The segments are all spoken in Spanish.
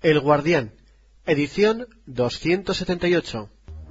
El Guardián, edición 278.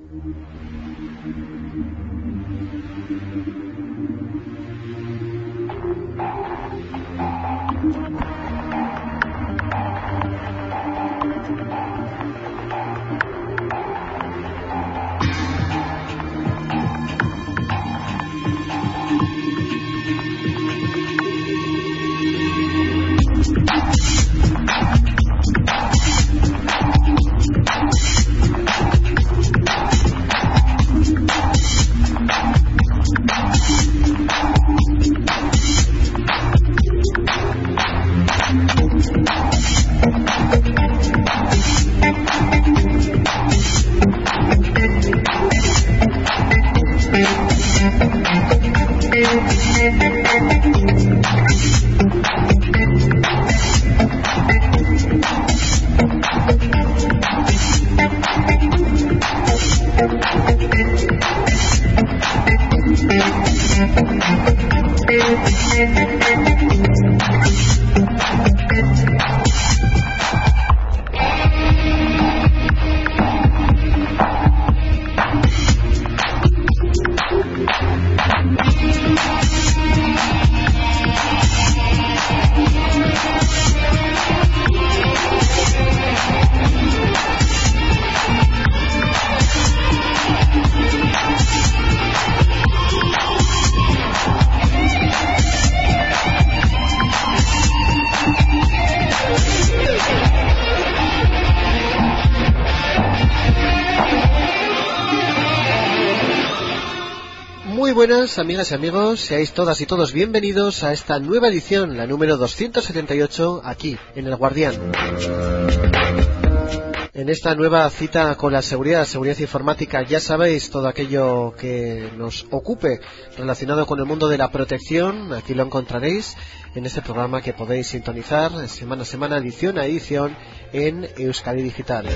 Buenas amigas y amigos, seáis todas y todos bienvenidos a esta nueva edición, la número 278, aquí, en El Guardián. En esta nueva cita con la seguridad informática, ya sabéis, todo aquello que nos ocupe relacionado con el mundo de la protección, aquí lo encontraréis en este programa que podéis sintonizar semana a semana, edición a edición, en Euskadi Digital.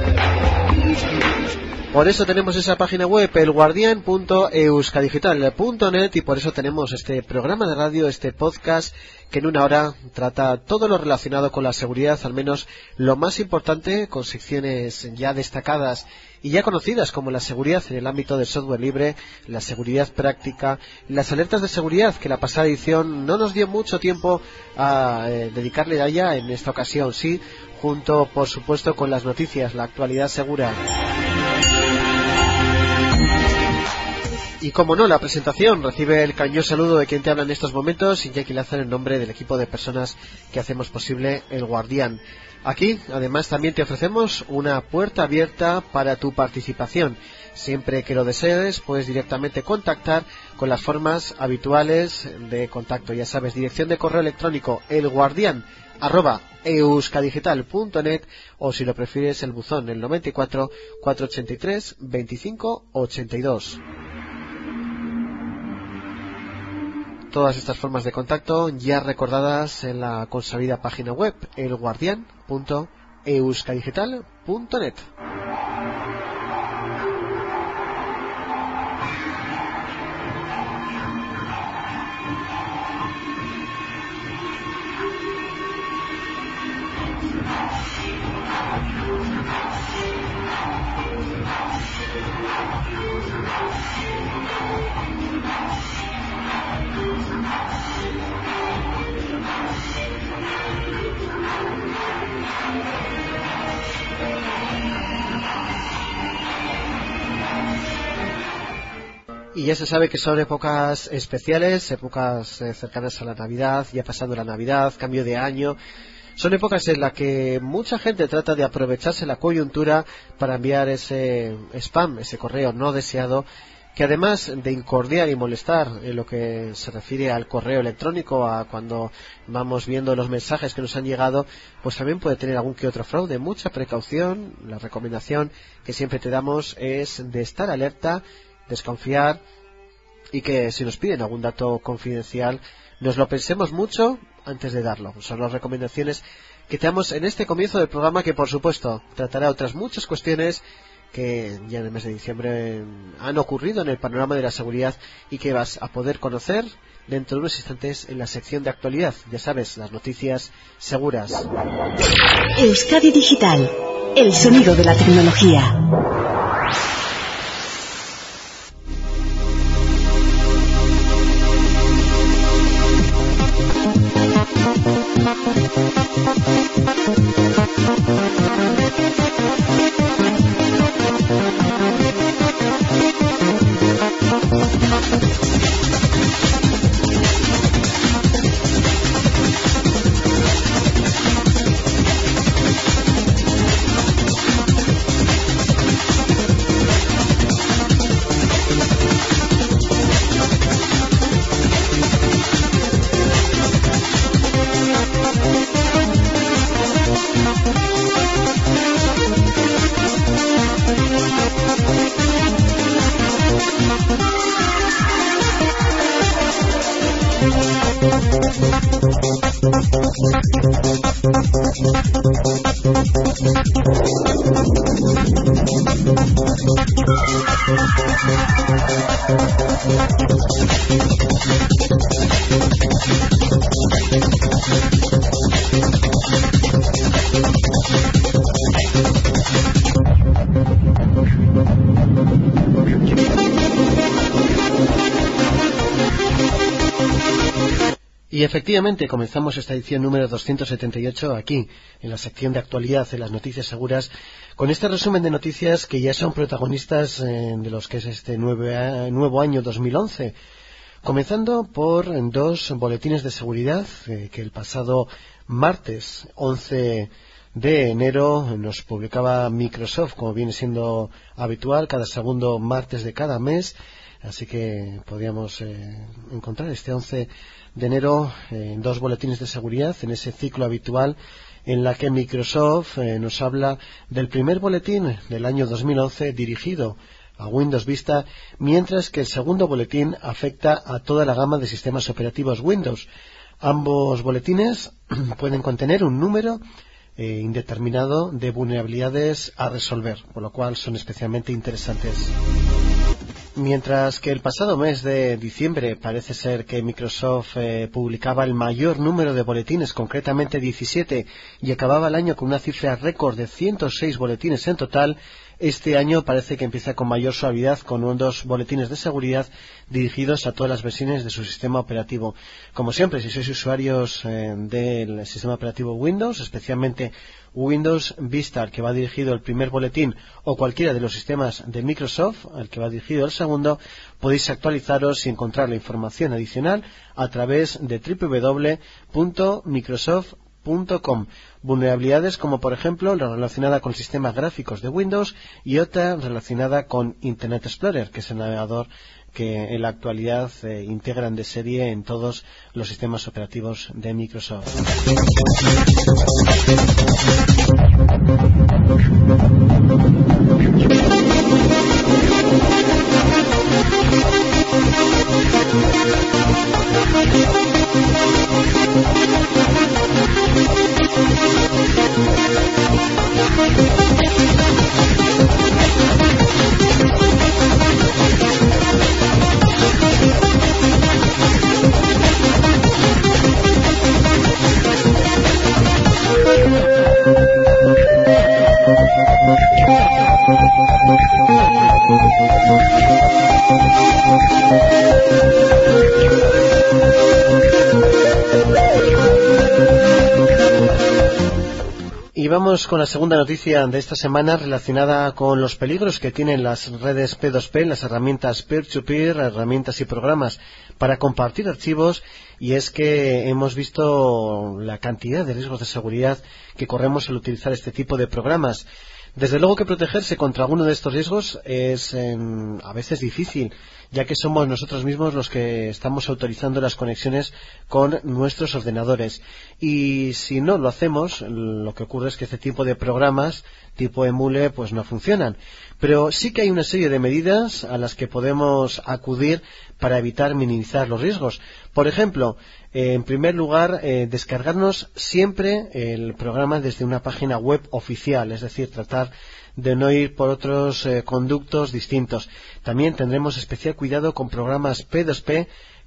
Por eso tenemos esa página web, elguardian.euskadigital.net, y por eso tenemos este programa de radio, este podcast, que en una hora trata todo lo relacionado con la seguridad, al menos lo más importante, con secciones ya destacadas y ya conocidas como la seguridad en el ámbito del software libre, la seguridad práctica, las alertas de seguridad, que la pasada edición no nos dio mucho tiempo a dedicarle a ella. En esta ocasión sí, junto por supuesto con las noticias, la actualidad segura. Y como no, la presentación recibe el cañón saludo de quien te habla en estos momentos, Iñaki Lázaro, en nombre del equipo de personas que hacemos posible El Guardián. Aquí, además, también te ofrecemos una puerta abierta para tu participación. Siempre que lo desees, puedes directamente contactar con las formas habituales de contacto. Ya sabes, dirección de correo electrónico elguardian@euskadigital.net, o si lo prefieres, el buzón, el 94 483 25 82. Todas estas formas de contacto ya recordadas en la consabida página web, elguardian.euskadigital.net. Y ya se sabe que son épocas especiales, épocas cercanas a la Navidad, ya pasando la Navidad, cambio de año. Son épocas en las que mucha gente trata de aprovecharse la coyuntura para enviar ese spam, ese correo no deseado, que además de incordiar y molestar en lo que se refiere al correo electrónico, a cuando vamos viendo los mensajes que nos han llegado, pues también puede tener algún que otro fraude. Mucha precaución. La recomendación que siempre te damos es de estar alerta, desconfiar, y que si nos piden algún dato confidencial nos lo pensemos mucho antes de darlo. Son las recomendaciones que te damos en este comienzo del programa, que por supuesto tratará otras muchas cuestiones que ya en el mes de diciembre han ocurrido en el panorama de la seguridad y que vas a poder conocer dentro de unos instantes en la sección de actualidad. Ya sabes, las noticias seguras. Euskadi Digital, El sonido de la tecnología. Y efectivamente comenzamos esta edición número 278 aquí, en la sección de actualidad de las noticias seguras, con este resumen de noticias que ya son protagonistas de los que es este nuevo año 2011. Comenzando por dos boletines de seguridad que el pasado martes 11 de enero nos publicaba Microsoft, como viene siendo habitual, cada segundo martes de cada mes. Así que podíamos encontrar este 11 de enero dos boletines de seguridad en ese ciclo habitual en la que Microsoft nos habla del primer boletín del año 2011 dirigido a Windows Vista, mientras que el segundo boletín afecta a toda la gama de sistemas operativos Windows. Ambos boletines pueden contener un número indeterminado de vulnerabilidades a resolver, por lo cual son especialmente interesantes. Mientras que el pasado mes de diciembre parece ser que Microsoft publicaba el mayor número de boletines, concretamente 17, y acababa el año con una cifra récord de 106 boletines en total, este año parece que empieza con mayor suavidad, con dos boletines de seguridad dirigidos a todas las versiones de su sistema operativo. Como siempre, si sois usuarios del sistema operativo Windows, especialmente Windows Vista, al que va dirigido el primer boletín, o cualquiera de los sistemas de Microsoft, al que va dirigido el segundo, podéis actualizaros y encontrar la información adicional a través de www.microsoft.com. Vulnerabilidades como, por ejemplo, la relacionada con sistemas gráficos de Windows y otra relacionada con Internet Explorer, que es el navegador que en la actualidad integran de serie en todos los sistemas operativos de Microsoft. Y vamos con la segunda noticia de esta semana relacionada con los peligros que tienen las redes P2P, las herramientas peer-to-peer, herramientas y programas para compartir archivos, y es que hemos visto la cantidad de riesgos de seguridad que corremos al utilizar este tipo de programas. Desde luego que protegerse contra alguno de estos riesgos es a veces difícil, ya que somos nosotros mismos los que estamos autorizando las conexiones con nuestros ordenadores. Y si no lo hacemos, lo que ocurre es que este tipo de programas, tipo Emule, pues no funcionan. Pero sí que hay una serie de medidas a las que podemos acudir para evitar minimizar los riesgos. Por ejemplo, en primer lugar, descargarnos siempre el programa desde una página web oficial, es decir, tratar de no ir por otros conductos distintos. También tendremos especial cuidado con programas P2P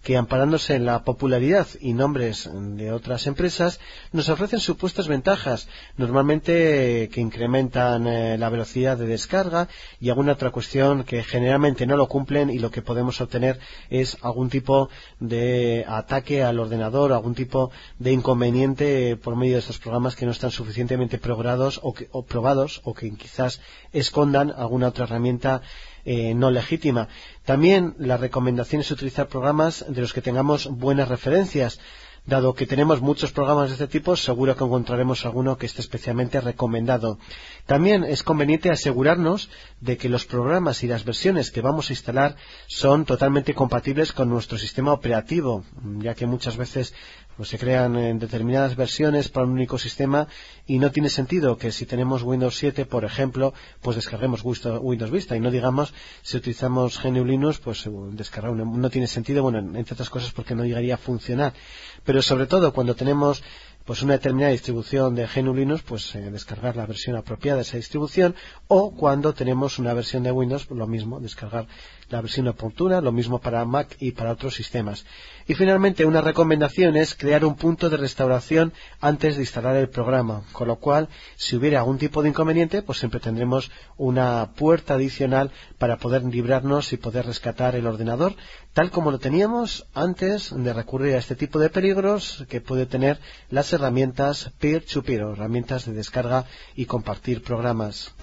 que, amparándose en la popularidad y nombres de otras empresas, nos ofrecen supuestas ventajas, normalmente que incrementan la velocidad de descarga y alguna otra cuestión que generalmente no lo cumplen, y lo que podemos obtener es algún tipo de ataque al ordenador, algún tipo de inconveniente por medio de estos programas que no están suficientemente probados o que quizás escondan alguna otra herramienta no legítima. También la recomendación es utilizar programas de los que tengamos buenas referencias. Dado que tenemos muchos programas de este tipo, seguro que encontraremos alguno que esté especialmente recomendado. También es conveniente asegurarnos de que los programas y las versiones que vamos a instalar son totalmente compatibles con nuestro sistema operativo, ya que muchas veces se crean determinadas versiones para un único sistema y no tiene sentido que si tenemos Windows 7, por ejemplo, pues descarguemos Windows Vista, y no digamos si utilizamos GNU Linux, pues descargar no tiene sentido, entre otras cosas porque no llegaría a funcionar. Pero sobre todo cuando tenemos una determinada distribución de GNU Linux, descargar la versión apropiada de esa distribución, o cuando tenemos una versión de Windows, lo mismo, descargar la versión oportuna, lo mismo para Mac y para otros sistemas. Y finalmente, una recomendación es crear un punto de restauración antes de instalar el programa, con lo cual, si hubiera algún tipo de inconveniente, siempre tendremos una puerta adicional para poder librarnos y poder rescatar el ordenador, tal como lo teníamos antes de recurrir a este tipo de peligros que puede tener las herramientas peer-to-peer, herramientas de descarga y compartir programas.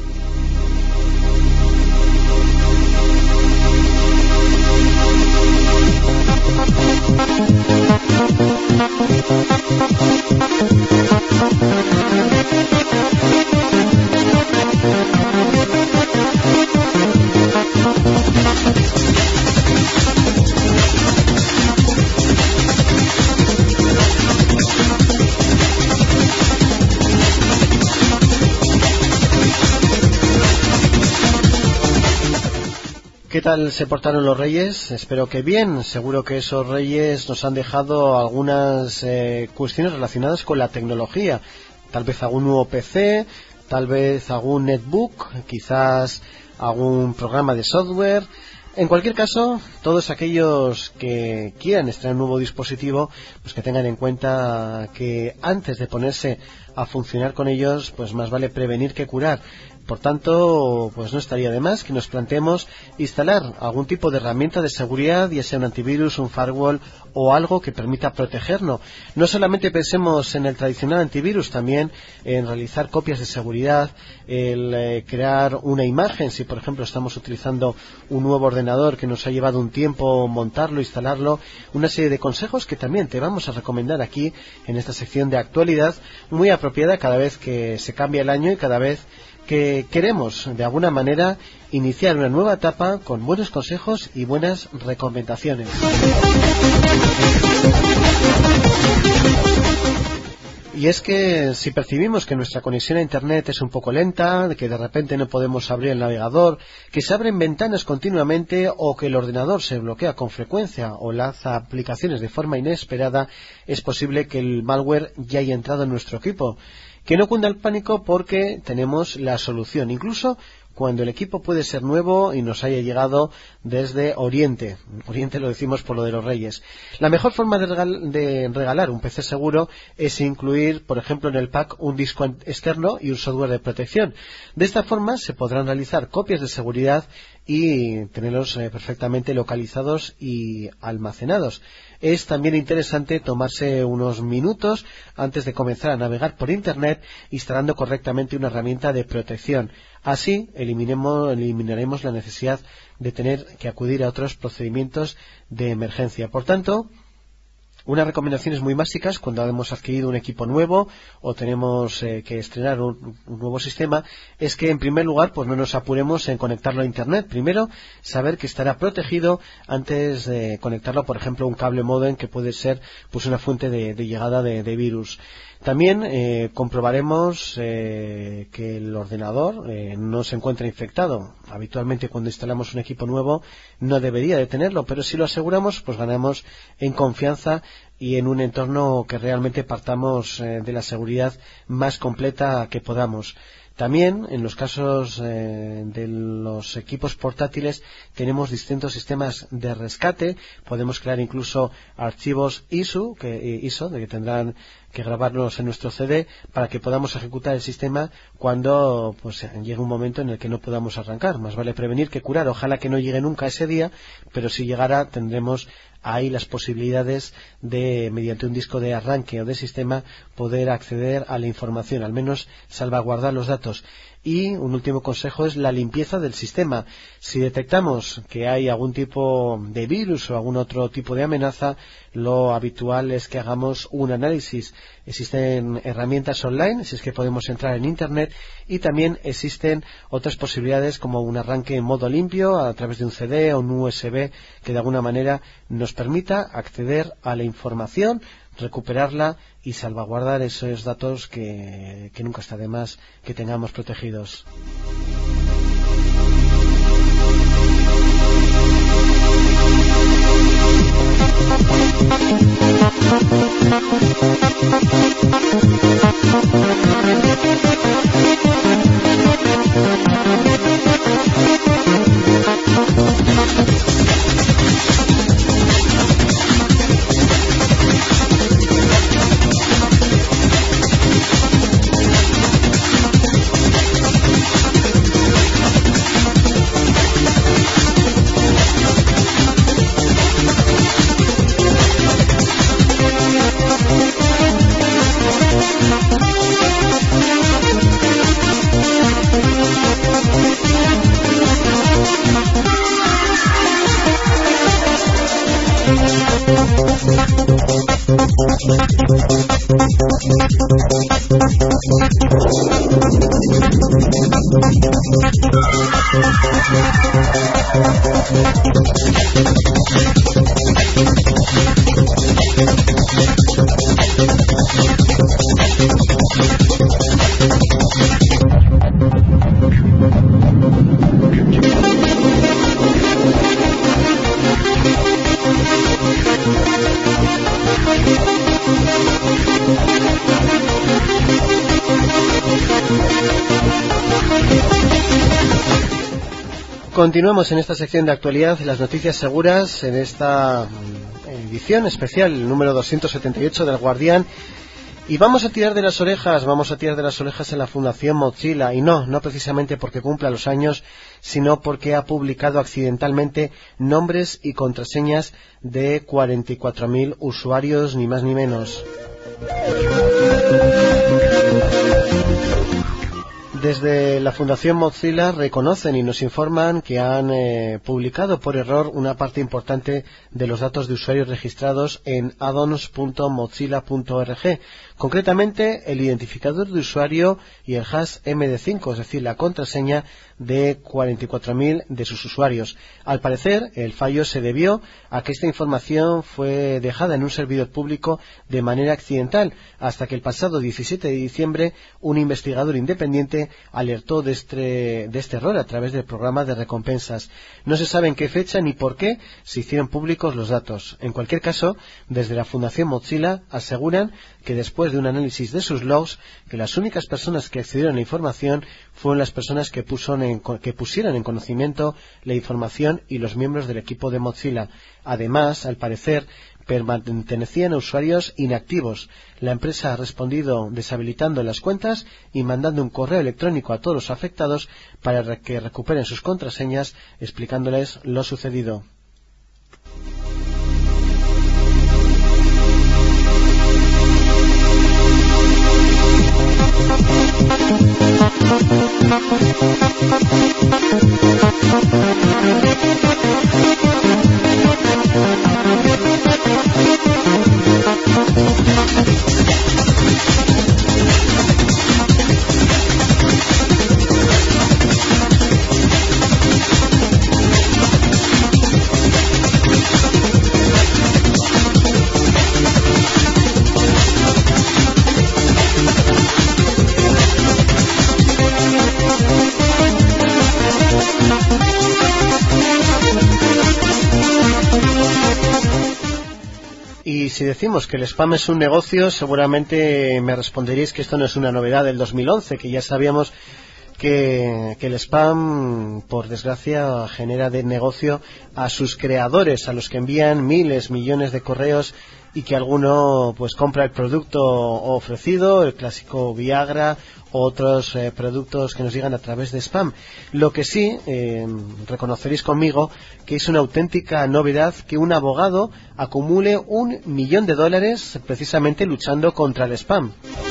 ¿Qué tal se portaron los Reyes? Espero que bien. Seguro que esos Reyes nos han dejado algunas cuestiones relacionadas con la tecnología. Tal vez algún nuevo PC, tal vez algún netbook, quizás algún programa de software. En cualquier caso, todos aquellos que quieran estrenar un nuevo dispositivo, que tengan en cuenta que antes de ponerse a funcionar con ellos, más vale prevenir que curar. Por tanto, no estaría de más que nos planteemos instalar algún tipo de herramienta de seguridad, ya sea un antivirus, un firewall o algo que permita protegernos. No solamente pensemos en el tradicional antivirus, también en realizar copias de seguridad, el crear una imagen, si por ejemplo estamos utilizando un nuevo ordenador que nos ha llevado un tiempo montarlo, instalarlo, una serie de consejos que también te vamos a recomendar aquí en esta sección de actualidad, muy apropiada cada vez que se cambia el año y cada vez que queremos de alguna manera iniciar una nueva etapa con buenos consejos y buenas recomendaciones. Y es que si percibimos que nuestra conexión a Internet es un poco lenta, que de repente no podemos abrir el navegador, que se abren ventanas continuamente o que el ordenador se bloquea con frecuencia o lanza aplicaciones de forma inesperada, es posible que el malware ya haya entrado en nuestro equipo. Que no cunda el pánico porque tenemos la solución, incluso cuando el equipo puede ser nuevo y nos haya llegado desde Oriente. Oriente lo decimos por lo de los Reyes. La mejor forma de regalar un PC seguro es incluir, por ejemplo, en el pack un disco externo y un software de protección. De esta forma se podrán realizar copias de seguridad y tenerlos perfectamente localizados y almacenados. Es también interesante tomarse unos minutos antes de comenzar a navegar por Internet instalando correctamente una herramienta de protección. Así eliminaremos la necesidad de tener que acudir a otros procedimientos de emergencia. Por tanto, unas recomendaciones muy básicas cuando hemos adquirido un equipo nuevo o tenemos que estrenar un nuevo sistema es que en primer lugar no nos apuremos en conectarlo a Internet. Primero, saber que estará protegido antes de conectarlo, por ejemplo, a un cable módem que puede ser una fuente de llegada de virus. También comprobaremos que el ordenador no se encuentra infectado. Habitualmente cuando instalamos un equipo nuevo no debería de tenerlo, pero si lo aseguramos ganamos en confianza y en un entorno que realmente partamos de la seguridad más completa que podamos. También, en los casos de los equipos portátiles, tenemos distintos sistemas de rescate. Podemos crear incluso archivos ISO que tendrán que grabarlos en nuestro CD para que podamos ejecutar el sistema cuando llegue un momento en el que no podamos arrancar. Más vale prevenir que curar. Ojalá que no llegue nunca ese día, pero si llegara tendremos ahí las posibilidades de, mediante un disco de arranque o de sistema, poder acceder a la información, al menos salvaguardar los datos. Y un último consejo es la limpieza del sistema. Si detectamos que hay algún tipo de virus o algún otro tipo de amenaza, lo habitual es que hagamos un análisis. Existen herramientas online, si es que podemos entrar en Internet, y también existen otras posibilidades como un arranque en modo limpio a través de un CD o un USB que de alguna manera nos permita acceder a la información, recuperarla y salvaguardar esos datos que nunca está de más que tengamos protegidos. Continuamos en esta sección de actualidad, las noticias seguras, en esta edición especial, el número 278 del Guardián. Y vamos a tirar de las orejas en la Fundación Mozilla, y no precisamente porque cumpla los años, sino porque ha publicado accidentalmente nombres y contraseñas de 44.000 usuarios, ni más ni menos. Desde la Fundación Mozilla reconocen y nos informan que han publicado por error una parte importante de los datos de usuarios registrados en addons.mozilla.org, concretamente el identificador de usuario y el hash MD5, es decir, la contraseña de 44.000 de sus usuarios. Al parecer, el fallo se debió a que esta información fue dejada en un servidor público de manera accidental, hasta que el pasado 17 de diciembre un investigador independiente alertó de este error a través del programa de recompensas. No se sabe en qué fecha ni por qué se hicieron públicos los datos. En cualquier caso, desde la Fundación Mozilla aseguran que después de un análisis de sus logs, que las únicas personas que accedieron a la información fueron las personas que pusieron en conocimiento la información y los miembros del equipo de Mozilla. Además, al parecer, pertenecían a usuarios inactivos. La empresa ha respondido deshabilitando las cuentas y mandando un correo electrónico a todos los afectados para que recuperen sus contraseñas, explicándoles lo sucedido. si decimos que el spam es un negocio, seguramente me responderéis que esto no es una novedad del 2011, que ya sabíamos que el spam, por desgracia, genera de negocio a sus creadores, a los que envían miles, millones de correos y que alguno pues compra el producto ofrecido, el clásico Viagra o otros productos que nos llegan a través de spam. Lo que sí, reconoceréis conmigo que es una auténtica novedad que un abogado acumule $1 millón precisamente luchando contra el spam.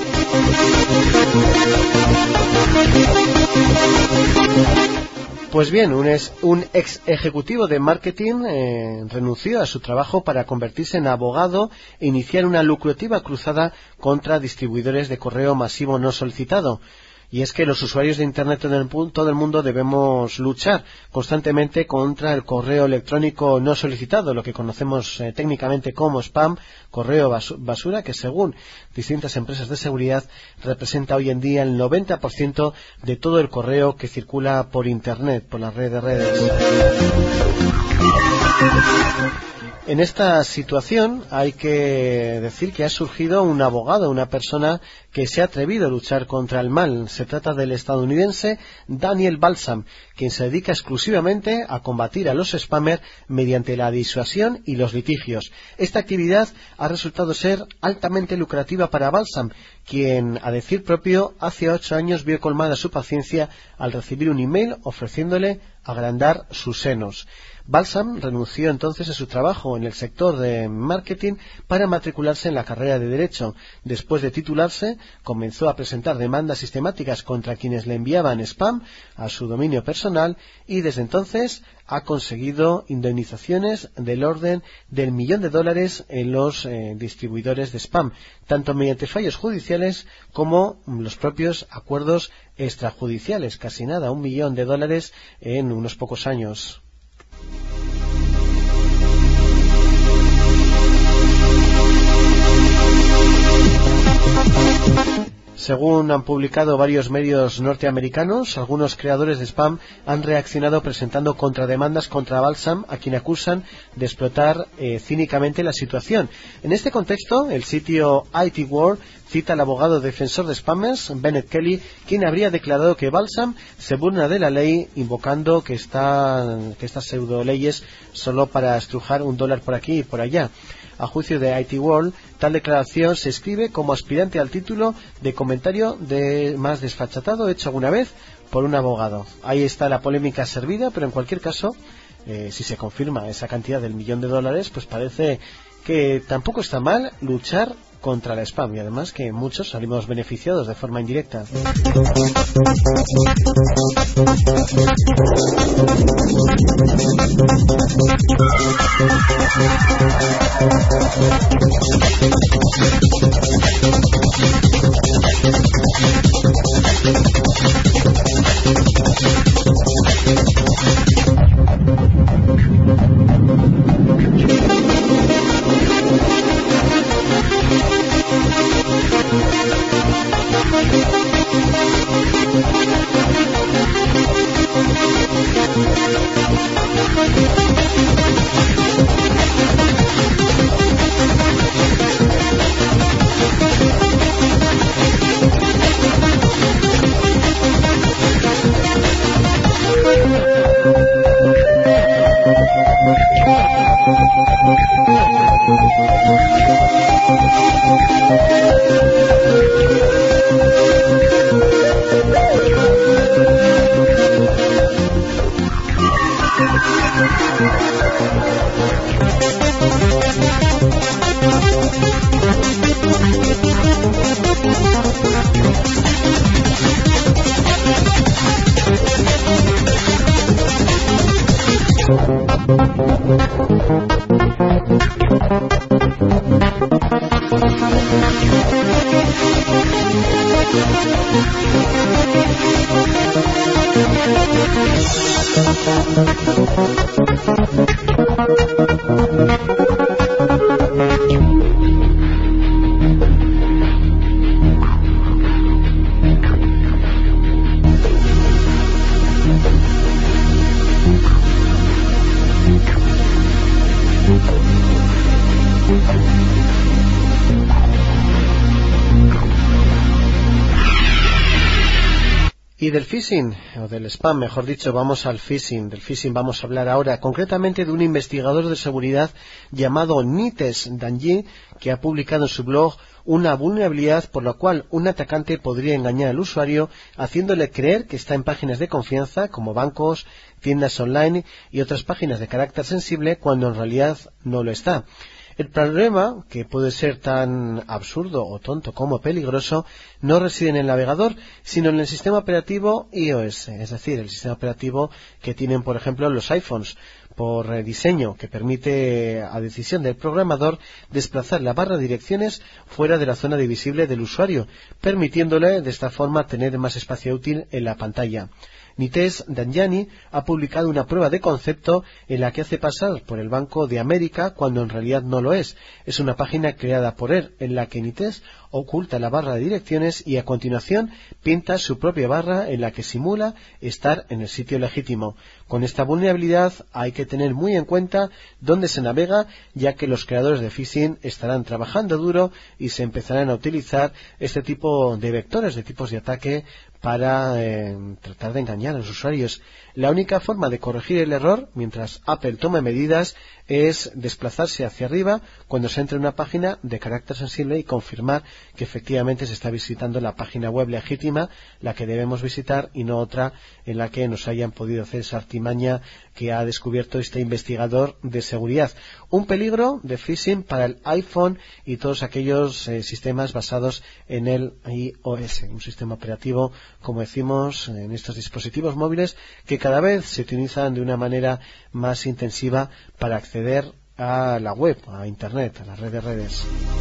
Pues bien, un ex ejecutivo de marketing renunció a su trabajo para convertirse en abogado e iniciar una lucrativa cruzada contra distribuidores de correo masivo no solicitado. Y es que los usuarios de Internet en todo el mundo debemos luchar constantemente contra el correo electrónico no solicitado, lo que conocemos técnicamente como spam, correo basura, que según distintas empresas de seguridad representa hoy en día el 90% de todo el correo que circula por Internet, por la red de redes. En esta situación hay que decir que ha surgido un abogado, una persona que se ha atrevido a luchar contra el mal. Se trata del estadounidense Daniel Balsam, quien se dedica exclusivamente a combatir a los spammers mediante la disuasión y los litigios. Esta actividad ha resultado ser altamente lucrativa para Balsam, quien, a decir propio, hace 8 años vio colmada su paciencia al recibir un email ofreciéndole agrandar sus senos. Balsam renunció entonces a su trabajo en el sector de marketing para matricularse en la carrera de Derecho. Después de titularse, comenzó a presentar demandas sistemáticas contra quienes le enviaban spam a su dominio personal y desde entonces ha conseguido indemnizaciones del orden del $1 millón en los distribuidores de spam, tanto mediante fallos judiciales como los propios acuerdos extrajudiciales. Casi nada, $1 millón en unos pocos años. Según han publicado varios medios norteamericanos, algunos creadores de spam han reaccionado presentando contrademandas contra Balsam, a quien acusan de explotar cínicamente la situación. En este contexto, el sitio IT World cita al abogado defensor de spammers, Bennett Kelly, quien habría declarado que Balsam se burla de la ley, invocando que estas pseudo leyes solo para estrujar $1 por aquí y por allá. A juicio de IT World, tal declaración se escribe como aspirante al título de comentario más desfachatado hecho alguna vez por un abogado. Ahí está la polémica servida, pero en cualquier caso, si se confirma esa cantidad del $1 millón, pues parece que tampoco está mal luchar contra el spam, y además que muchos salimos beneficiados de forma indirecta. Y del phishing, o del spam, mejor dicho, vamos al phishing. Del phishing vamos a hablar ahora, concretamente de un investigador de seguridad llamado Nitesh Dangye, que ha publicado en su blog una vulnerabilidad por la cual un atacante podría engañar al usuario haciéndole creer que está en páginas de confianza como bancos, tiendas online y otras páginas de carácter sensible cuando en realidad no lo está. El problema, que puede ser tan absurdo o tonto como peligroso, no reside en el navegador, sino en el sistema operativo iOS, es decir, el sistema operativo que tienen, por ejemplo, los iPhones, por diseño, que permite, a decisión del programador, desplazar la barra de direcciones fuera de la zona visible del usuario, permitiéndole de esta forma tener más espacio útil en la pantalla. Nitesh Dangye ha publicado una prueba de concepto en la que hace pasar por el Banco de América cuando en realidad no lo es. Es una página creada por él en la que Nitesh oculta la barra de direcciones y a continuación pinta su propia barra en la que simula estar en el sitio legítimo. Con esta vulnerabilidad hay que tener muy en cuenta dónde se navega, ya que los creadores de phishing estarán trabajando duro y se empezarán a utilizar este tipo de vectores, de tipos de ataque para tratar de engañar a los usuarios. La única forma de corregir el error, mientras Apple tome medidas, es desplazarse hacia arriba cuando se entre en una página de carácter sensible y confirmar que efectivamente se está visitando la página web legítima, la que debemos visitar, y no otra en la que nos hayan podido hacer esa artimaña que ha descubierto este investigador de seguridad. Un peligro de phishing para el iPhone y todos aquellos sistemas basados en el iOS, un sistema operativo, como decimos, en estos dispositivos móviles que cada vez se utilizan de una manera más intensiva para acceder a la web, a Internet, a la red de redes.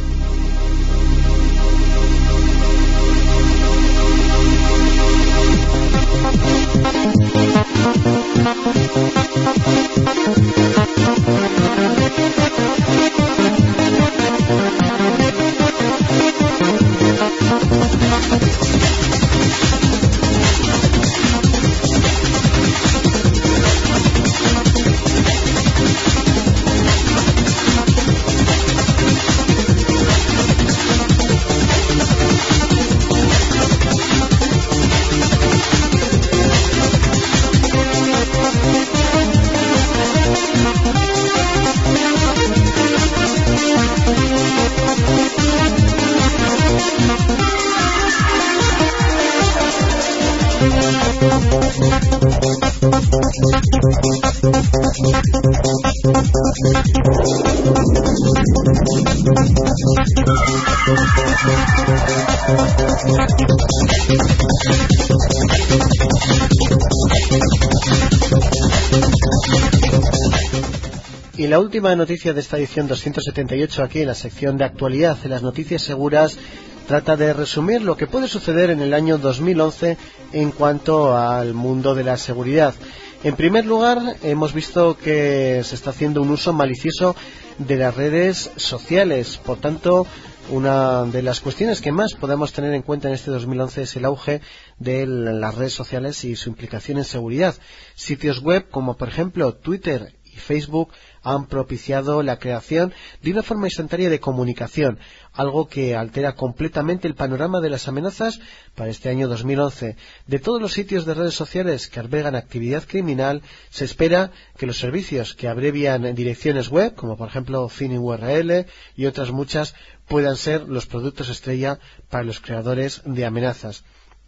Y la última noticia de esta edición 278 aquí en la sección de actualidad de las noticias seguras trata de resumir lo que puede suceder en el año 2011 en cuanto al mundo de la seguridad. En primer lugar, hemos visto que se está haciendo un uso malicioso de las redes sociales. Por tanto, una de las cuestiones que más podemos tener en cuenta en este 2011 es el auge de las redes sociales y su implicación en seguridad. Sitios web como por ejemplo Twitter y Facebook han propiciado la creación de una forma instantánea de comunicación, algo que altera completamente el panorama de las amenazas para este año 2011. De todos los sitios de redes sociales que albergan actividad criminal, se espera que los servicios que abrevian direcciones web, como por ejemplo FINURL y otras muchas, puedan ser los productos estrella para los creadores de amenazas.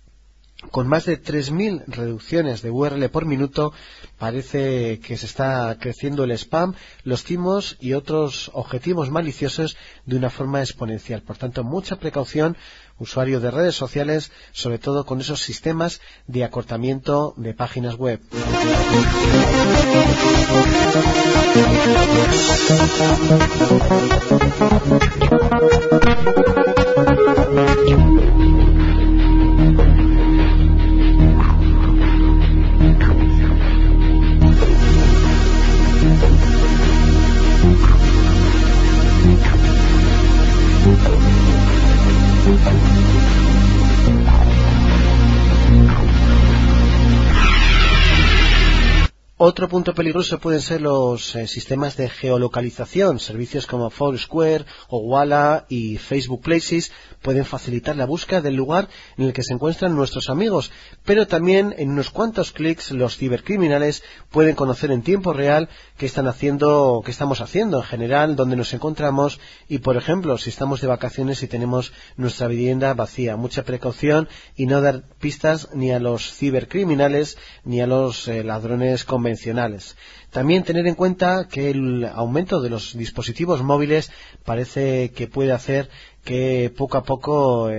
Con más de 3.000 reducciones de URL por minuto, parece que se está creciendo el spam, los timos y otros objetivos maliciosos de una forma exponencial. Por tanto, mucha precaución, usuario de redes sociales, sobre todo con esos sistemas de acortamiento de páginas web. Otro punto peligroso pueden ser los sistemas de geolocalización. Servicios como Foursquare, Owala y Facebook Places pueden facilitar la búsqueda del lugar en el que se encuentran nuestros amigos, pero también en unos cuantos clics los cibercriminales pueden conocer en tiempo real qué estamos haciendo en general, dónde nos encontramos y, por ejemplo, si estamos de vacaciones y tenemos nuestra vivienda vacía. Mucha precaución y no dar pistas ni a los cibercriminales ni a los ladrones convencionales. También tener en cuenta que el aumento de los dispositivos móviles parece que puede hacer que poco a poco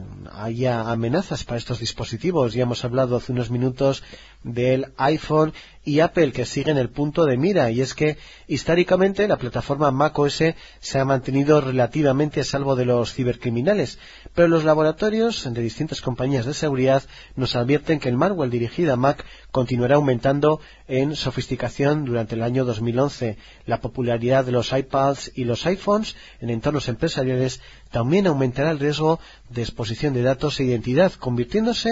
haya amenazas para estos dispositivos. Ya hemos hablado hace unos minutos del iPhone y Apple, que siguen el punto de mira, y es que históricamente la plataforma macOS se ha mantenido relativamente a salvo de los cibercriminales, pero los laboratorios de distintas compañías de seguridad nos advierten que el malware dirigido a Mac continuará aumentando en sofisticación durante el año 2011. La popularidad de los iPads y los iPhones en entornos empresariales también aumentará el riesgo de exposición de datos e identidad, convirtiéndose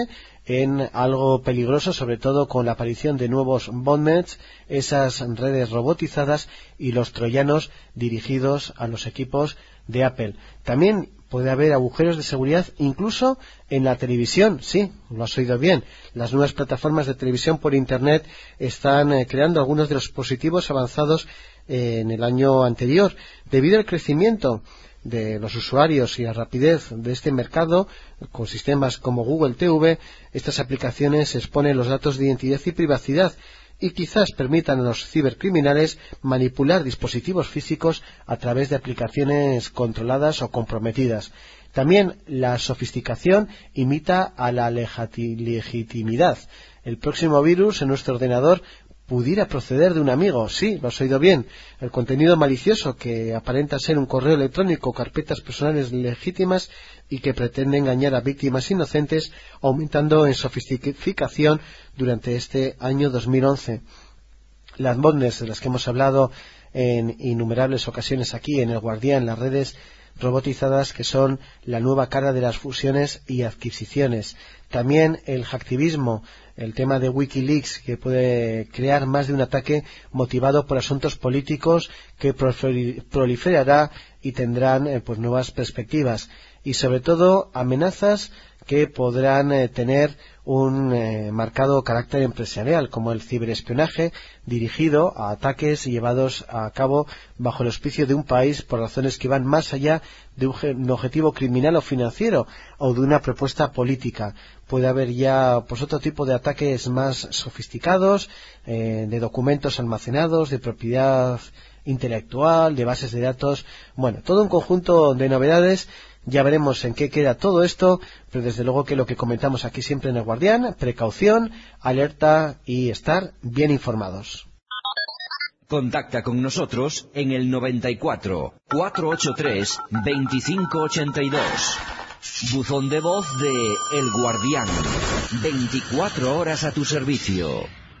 en algo peligroso, sobre todo con la aparición de nuevos botnets, esas redes robotizadas y los troyanos dirigidos a los equipos de Apple. También puede haber agujeros de seguridad incluso en la televisión. Sí, lo has oído bien. Las nuevas plataformas de televisión por Internet están creando algunos de los dispositivos avanzados en el año anterior. Debido al crecimiento de los usuarios y la rapidez de este mercado, con sistemas como Google TV, estas aplicaciones exponen los datos de identidad y privacidad y quizás permitan a los cibercriminales manipular dispositivos físicos a través de aplicaciones controladas o comprometidas. También la sofisticación imita a la legitimidad. El próximo virus en nuestro ordenador pudiera proceder de un amigo. Sí, lo has oído bien. El contenido malicioso que aparenta ser un correo electrónico o carpetas personales legítimas y que pretende engañar a víctimas inocentes, aumentando en sofisticación durante este año 2011. Las botnets de las que hemos hablado en innumerables ocasiones aquí en El Guardián, las redes robotizadas que son la nueva cara de las fusiones y adquisiciones. También el hacktivismo, el tema de Wikileaks, que puede crear más de un ataque motivado por asuntos políticos que proliferará y tendrán nuevas perspectivas. Y sobre todo amenazas que podrán tener un marcado carácter empresarial, como el ciberespionaje dirigido a ataques llevados a cabo bajo el auspicio de un país por razones que van más allá de un objetivo criminal o financiero o de una propuesta política. Puede haber ya otro tipo de ataques más sofisticados, de documentos almacenados, de propiedad intelectual, de bases de datos. Bueno, todo un conjunto de novedades. Ya veremos en qué queda todo esto, pero desde luego que lo que comentamos aquí siempre en El Guardián: precaución, alerta y estar bien informados. Contacta con nosotros en el 94 483 2582. Buzón de voz de El Guardián. 24 horas a tu servicio.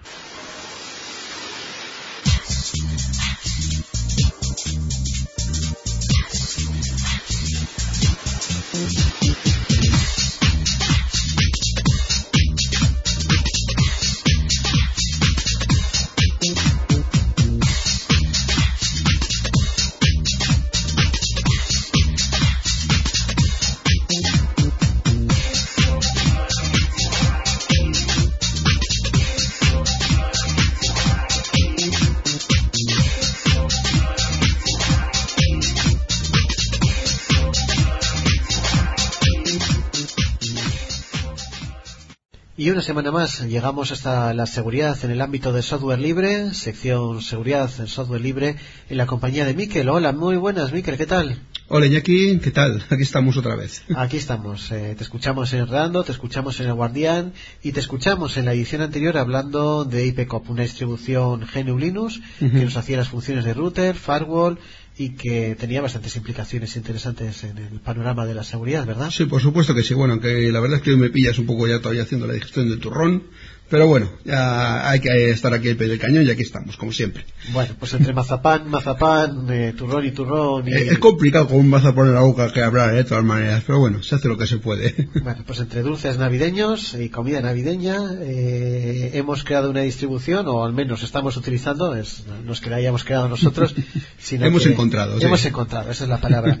Y una semana más llegamos hasta la seguridad en el ámbito de software libre, sección seguridad en software libre, en la compañía de Miquel. Hola, muy buenas, Miquel, ¿qué tal? Hola, Iñaki, ¿qué tal? Aquí estamos otra vez. Aquí estamos, te escuchamos en Enredando, te escuchamos en El Guardián y te escuchamos en la edición anterior hablando de IPCOP, una distribución GNU Linux que nos hacía las funciones de router, firewall y que tenía bastantes implicaciones interesantes en el panorama de la seguridad, ¿verdad? Sí, por supuesto que sí. Bueno, que la verdad es que hoy me pillas un poco ya todavía haciendo la digestión del turrón, Pero bueno, ya hay que estar aquí al pie del cañón y aquí estamos, como siempre. Bueno, pues entre mazapán, turrón y turrón y... Es complicado con un mazapán en la boca que hablar, de todas maneras, pero bueno, se hace lo que se puede. Bueno, pues entre dulces navideños y comida navideña hemos creado una distribución, o al menos estamos utilizando, no es que la hayamos creado nosotros, sino hemos que encontrado, hemos encontrado, esa es la palabra,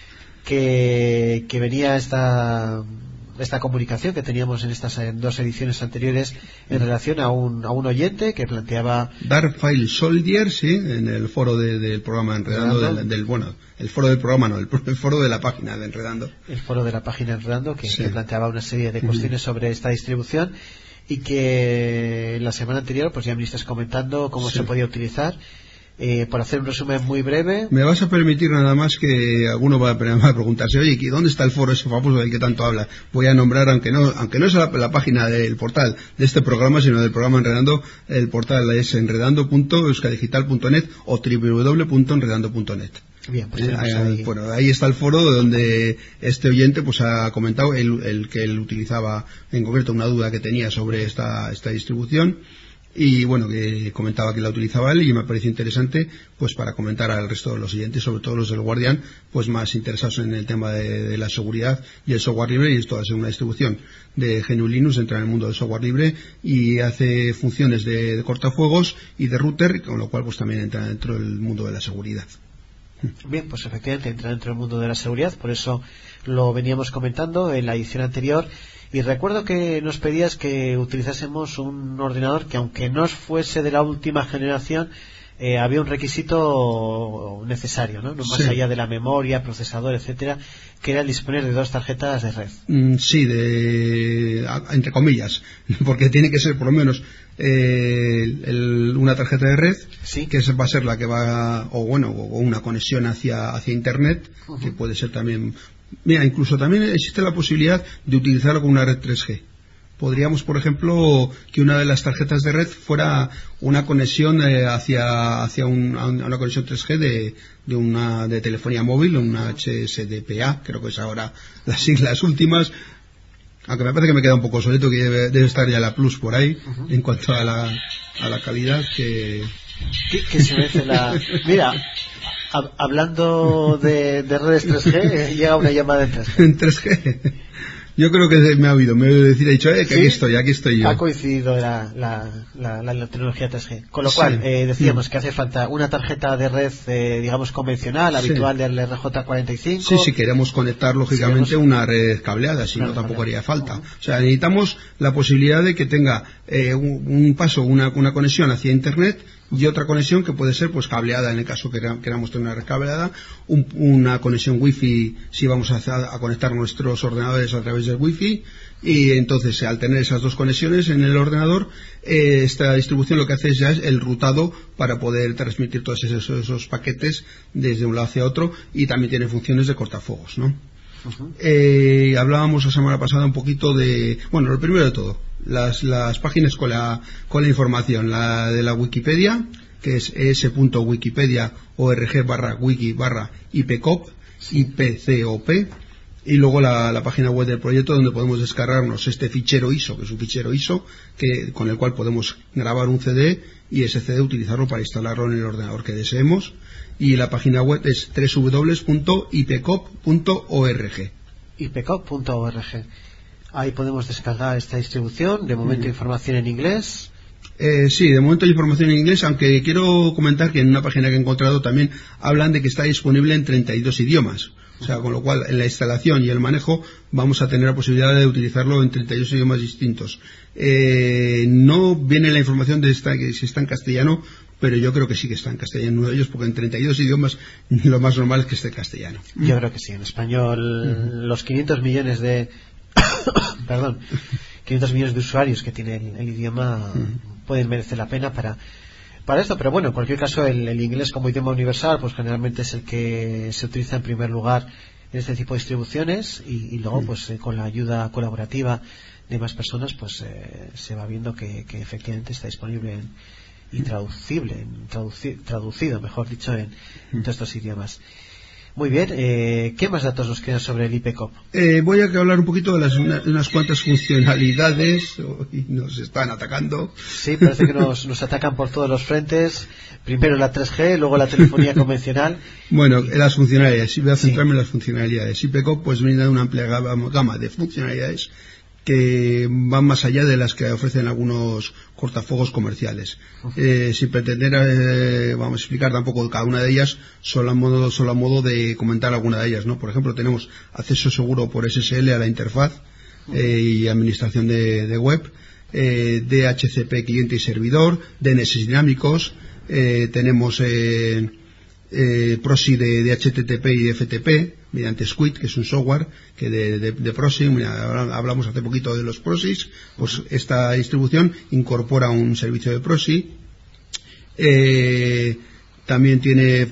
que venía esta comunicación que teníamos en estas dos ediciones anteriores en relación a un oyente que planteaba Dark File Soldier, sí, en el foro del programa Enredando, el foro del programa no, el foro de la página de Enredando. El foro de la página Enredando que planteaba una serie de cuestiones sobre esta distribución y que la semana anterior pues ya me estás comentando cómo se podía utilizar. Por hacer un resumen muy breve. Me vas a permitir nada más que alguno va a preguntarse, oye, ¿dónde está el foro ese famoso del que tanto habla? Voy a nombrar, aunque no es la página del portal de este programa, sino del programa Enredando, el portal es enredando.euskadigital.net o www.enredando.net. Bien, pues bueno, ahí está el foro donde este oyente pues ha comentado el que él utilizaba en concreto una duda que tenía sobre esta distribución. Y bueno, que comentaba que la utilizaba él y me pareció interesante pues para comentar al resto de los oyentes, sobre todo los del Guardián, pues más interesados en el tema de la seguridad y el software libre. Y esto va a ser una distribución de GNU Linux, entra en el mundo del software libre y hace funciones de cortafuegos y de router, con lo cual pues también entra dentro del mundo de la seguridad. Bien, pues efectivamente entra dentro del mundo de la seguridad, por eso lo veníamos comentando en la edición anterior. Y recuerdo que nos pedías que utilizásemos un ordenador que, aunque no fuese de la última generación, había un requisito necesario, ¿no? Más allá de la memoria, procesador, etcétera, que era el disponer de 2 tarjetas de red. Sí, entre comillas, porque tiene que ser por lo menos una tarjeta de red, que esa va a ser la que va, o una conexión hacia internet, que puede ser también. Mira, incluso también existe la posibilidad de utilizarlo con una red 3G. Podríamos, por ejemplo, que una de las tarjetas de red fuera una conexión hacia una conexión 3G de telefonía móvil, una HSDPA, creo que es ahora las siglas últimas, aunque me parece que me queda un poco obsoleto, que debe estar ya la Plus por ahí, en cuanto a la calidad que se merece la... Mira, hablando de redes 3G, llega una llamada en 3G. En 3G. Yo creo que me ha oído, ha dicho, que aquí estoy yo. Ha coincidido la tecnología 3G. Con lo cual, decíamos que hace falta una tarjeta de red, digamos, convencional, habitual del RJ45. Sí, si queremos conectar, lógicamente, una red cableada, si no, tampoco haría falta. O sea, necesitamos la posibilidad de que tenga un paso, una conexión hacia Internet y otra conexión que puede ser pues cableada en el caso que queramos tener una red cableada, una conexión wifi si vamos a conectar nuestros ordenadores a través del wifi. Y entonces, al tener esas dos conexiones en el ordenador, esta distribución lo que hace es ya el rutado para poder transmitir todos esos paquetes desde un lado hacia otro, y también tiene funciones de cortafuegos, ¿no? Hablábamos la semana pasada un poquito de, bueno, lo primero de todo, las páginas con la información, la de la Wikipedia, que es es.wikipedia.org/wiki/ipcop, IPCOP, y luego la página web del proyecto, donde podemos descargarnos este fichero ISO, que es un fichero ISO con el cual podemos grabar un CD y ese CD utilizarlo para instalarlo en el ordenador que deseemos. Y la página web es www.ipcop.org. ipcop.org. Ahí podemos descargar esta distribución. De momento, información en inglés. Sí, de momento hay información en inglés, aunque quiero comentar que en una página que he encontrado también hablan de que está disponible en 32 idiomas. O sea, con lo cual en la instalación y el manejo vamos a tener la posibilidad de utilizarlo en 32 idiomas distintos. No viene la información de que si está en castellano, pero yo creo que sí que está en castellano uno de ellos, porque en 32 idiomas lo más normal es que esté en castellano. Yo creo que sí, en español los 500 millones de 500 millones de usuarios que tiene el idioma pueden merecer la pena para esto, pero bueno, en cualquier caso el inglés como idioma universal pues generalmente es el que se utiliza en primer lugar en este tipo de distribuciones, y luego pues con la ayuda colaborativa de más personas pues se va viendo que efectivamente está disponible y traducido, mejor dicho, en todos estos idiomas. Muy bien, ¿qué más datos nos quedan sobre el IPCOP? Voy a hablar un poquito de unas cuantas funcionalidades. Y nos están atacando. Sí, parece que nos atacan por todos los frentes. Primero la 3G, luego la telefonía convencional. Bueno, las funcionalidades. Voy a centrarme en las funcionalidades. IPCOP pues brinda una amplia gama de funcionalidades que van más allá de las que ofrecen algunos cortafuegos comerciales. Sin pretender vamos a explicar tampoco cada una de ellas, solo a modo de comentar alguna de ellas, ¿no? Por ejemplo, tenemos acceso seguro por SSL a la interfaz y administración de web, DHCP cliente y servidor, DNS dinámicos, tenemos proxy de HTTP y de FTP mediante Squid, que es un software que de proxy. Hablamos hace poquito de los proxies, pues esta distribución incorpora un servicio de proxy. También tiene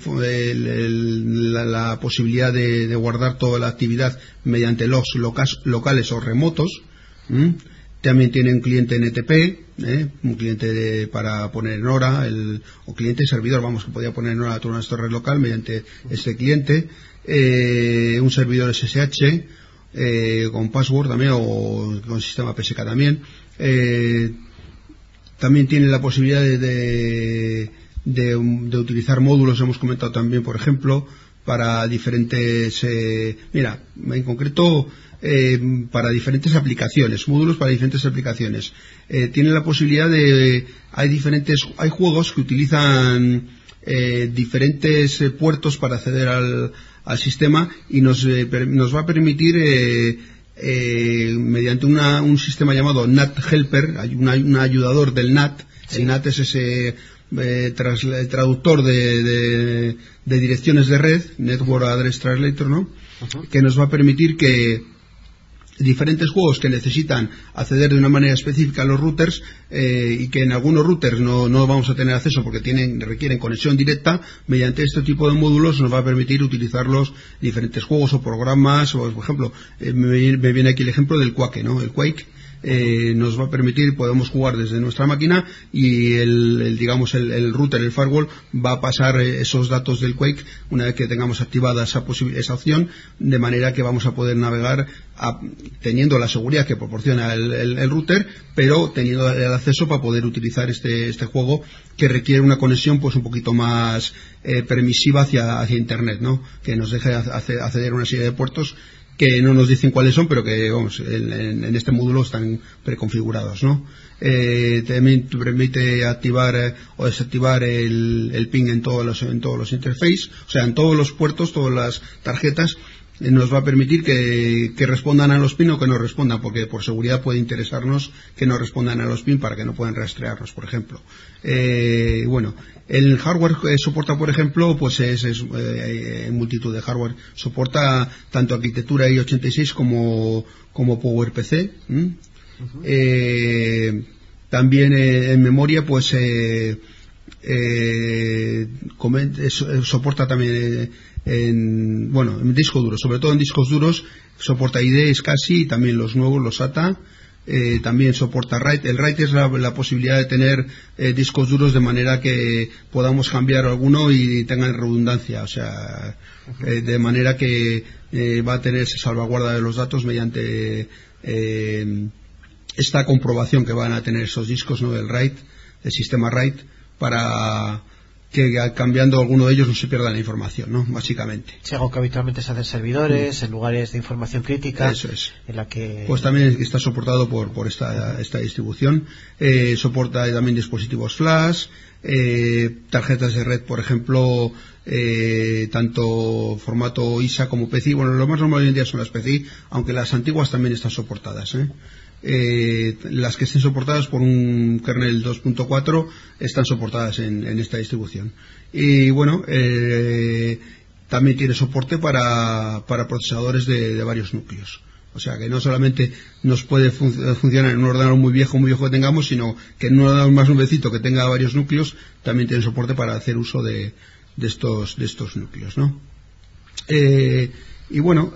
la posibilidad de guardar toda la actividad mediante logs locales o remotos. También tiene un cliente NTP, un cliente para poner en hora, o cliente servidor, que podía poner en hora toda nuestra red local mediante este cliente, un servidor SSH, con password también, o con sistema PSK también. También tiene la posibilidad de utilizar módulos, hemos comentado también, por ejemplo, para diferentes, en concreto, para diferentes aplicaciones, módulos para diferentes aplicaciones. Tiene la posibilidad hay juegos que utilizan diferentes puertos para acceder al sistema, y nos va a permitir mediante un sistema llamado NAT Helper, hay un ayudador del NAT. Sí. El NAT es ese traductor de direcciones de red, Network Address Translator, ¿no? Uh-huh. Que nos va a permitir que diferentes juegos que necesitan acceder de una manera específica a los routers, y que en algunos routers no vamos a tener acceso porque requieren conexión directa, mediante este tipo de módulos nos va a permitir utilizarlos diferentes juegos o programas. O, por ejemplo, me viene aquí el ejemplo del Quake, ¿no? El Quake nos va a permitir, podemos jugar desde nuestra máquina, y el router, el firewall, va a pasar esos datos del Quake una vez que tengamos activada esa opción, de manera que vamos a poder navegar teniendo la seguridad que proporciona el router, pero teniendo el acceso para poder utilizar este juego, que requiere una conexión pues un poquito más permisiva hacia Internet, ¿no? Que nos deje acceder a una serie de puertos que no nos dicen cuáles son, pero que en este módulo están preconfigurados, ¿no? También permite activar o desactivar el ping en todos los interfaces, o sea, en todos los puertos, todas las tarjetas. Nos va a permitir que respondan a los PIN o que no respondan, porque por seguridad puede interesarnos que no respondan a los PIN para que no puedan rastrearnos, por ejemplo. El hardware que soporta, por ejemplo, pues es multitud de hardware. Soporta tanto arquitectura i86 como PowerPC. Uh-huh. También en memoria, pues soporta también en disco duro, sobre todo en discos duros, soporta ID, SCSI, y también los nuevos, los SATA. También soporta RAID. El RAID es la posibilidad de tener discos duros de manera que podamos cambiar alguno y tengan redundancia, o sea, de manera que va a tener esa salvaguarda de los datos mediante esta comprobación que van a tener esos discos, ¿no? Del RAID, del sistema RAID, para que cambiando alguno de ellos no se pierda la información, ¿no? Básicamente. Si algo que habitualmente se hace en servidores, en lugares de información crítica. Eso es. En la que... Pues también está soportado por esta distribución. Soporta también dispositivos flash, tarjetas de red, por ejemplo, tanto formato ISA como PCI. Bueno, lo más normal hoy en día son las PCI, aunque las antiguas también están soportadas, las que estén soportadas por un kernel 2.4 están soportadas en esta distribución. Y bueno, también tiene soporte para procesadores de varios núcleos. O sea que no solamente nos puede funcionar en un ordenador muy viejo que tengamos, sino que en un ordenador más nuevecito que tenga varios núcleos también tiene soporte para hacer uso de estos núcleos, ¿no? Y bueno,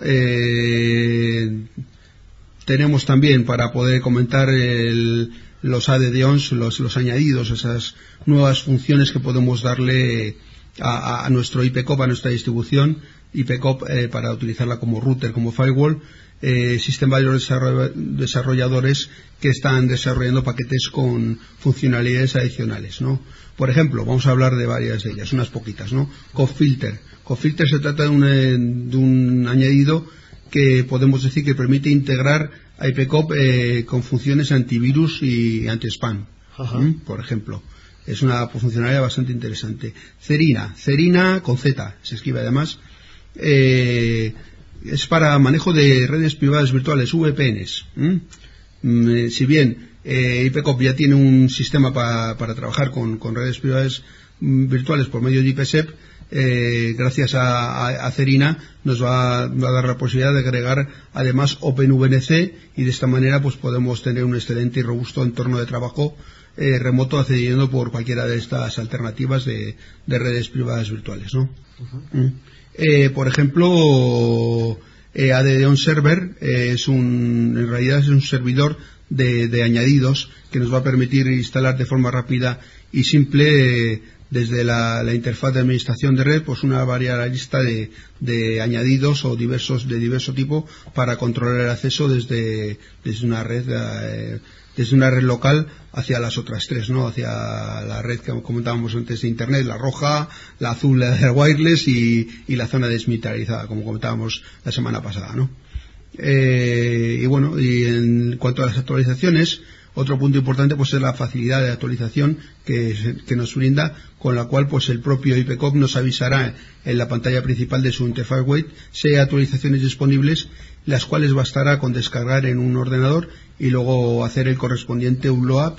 tenemos también, para poder comentar, los add-ons, los añadidos, esas nuevas funciones que podemos darle a nuestro IPCOP, a nuestra distribución, IPCOP para utilizarla como router, como firewall. Existen varios desarrolladores que están desarrollando paquetes con funcionalidades adicionales, ¿no? Por ejemplo, vamos a hablar de varias de ellas, unas poquitas, ¿no? CoFilter. CoFilter se trata de un añadido que podemos decir que permite integrar a IPCOP con funciones antivirus y anti-spam, por ejemplo. Es una funcionalidad bastante interesante. Cerina con Z, se escribe además. Es para manejo de redes privadas virtuales, VPNs. Si bien IPCOP ya tiene un sistema para trabajar con redes privadas virtuales por medio de IPsec, gracias a Cerina nos va a dar la posibilidad de agregar además OpenVNC, y de esta manera pues podemos tener un excelente y robusto entorno de trabajo remoto accediendo por cualquiera de estas alternativas de redes privadas virtuales, ¿no? Por ejemplo, ADD On Server en realidad es un servidor de añadidos que nos va a permitir instalar de forma rápida y simple desde la interfaz de administración de red pues una variada lista de añadidos o de diverso tipo para controlar el acceso desde una red local hacia las otras tres, ¿no? Hacia la red que comentábamos antes de Internet, la roja, la azul, la de wireless y la zona desmilitarizada, como comentábamos la semana pasada, ¿no? Y bueno, y en cuanto a las actualizaciones, otro punto importante pues es la facilidad de actualización que nos brinda, con la cual pues el propio IPCOP nos avisará en la pantalla principal de su interfaz web si hay actualizaciones disponibles, las cuales bastará con descargar en un ordenador y luego hacer el correspondiente upload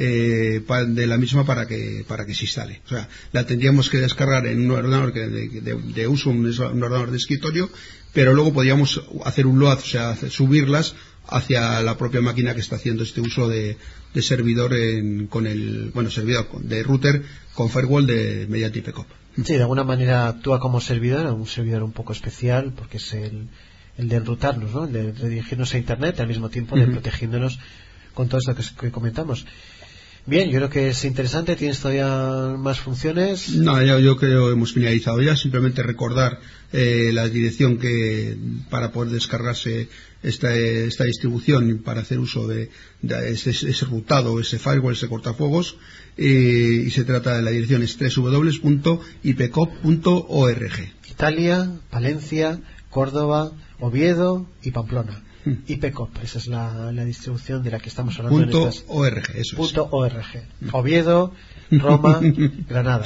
de la misma para que se instale. O sea, la tendríamos que descargar en un ordenador de uso, un ordenador de escritorio, pero luego podríamos hacer un load, o sea, subirlas hacia la propia máquina que está haciendo este uso de servidor servidor de router con firewall mediante IPCOP. Sí, de alguna manera actúa como servidor, un servidor un poco especial, porque es el de enrutarnos, ¿no? El de redirigirnos a Internet, al mismo tiempo de protegiéndonos con todo esto que comentamos. Bien, yo creo que es interesante. ¿Tienes todavía más funciones? No, yo creo que hemos finalizado ya. Simplemente recordar la dirección para poder descargarse esta distribución para hacer uso de ese rutado, ese firewall, ese cortafuegos, y se trata de la dirección es www.ipcop.org. Italia, Palencia, Córdoba, Oviedo y Pamplona. IPCOP, esa es la distribución de la que estamos hablando. .org, eso es. .org. Oviedo, Roma, Granada.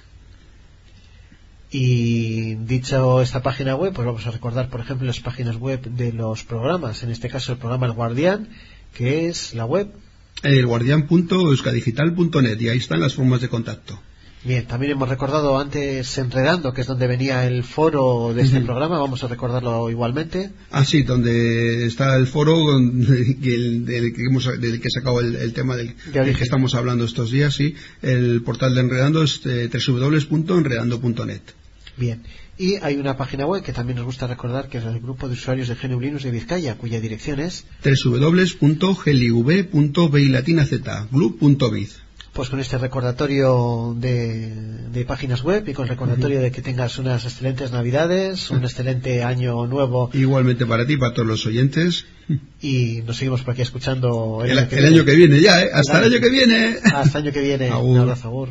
Y dicho esta página web, pues vamos a recordar, por ejemplo, las páginas web de los programas. En este caso, el programa El Guardián, que es la web elguardian.euskadigital.net, y ahí están las formas de contacto. Bien, también hemos recordado antes Enredando, que es donde venía el foro de este programa. Vamos a recordarlo igualmente. Ah, sí, donde está el foro del que he sacado el tema del que estamos hablando estos días. Sí, el portal de Enredando es www.enredando.net. Bien, y hay una página web que también nos gusta recordar, que es el grupo de usuarios de GNU Linux de Vizcaya, cuya dirección es www.gliv.biz. Pues con este recordatorio de páginas web y con el recordatorio de que tengas unas excelentes Navidades, un excelente año nuevo. Igualmente para ti, para todos los oyentes. Y nos seguimos por aquí escuchando el año que viene ya, ¿eh? Hasta el año que viene. Hasta el año que viene. Agur. Un abrazo, agur.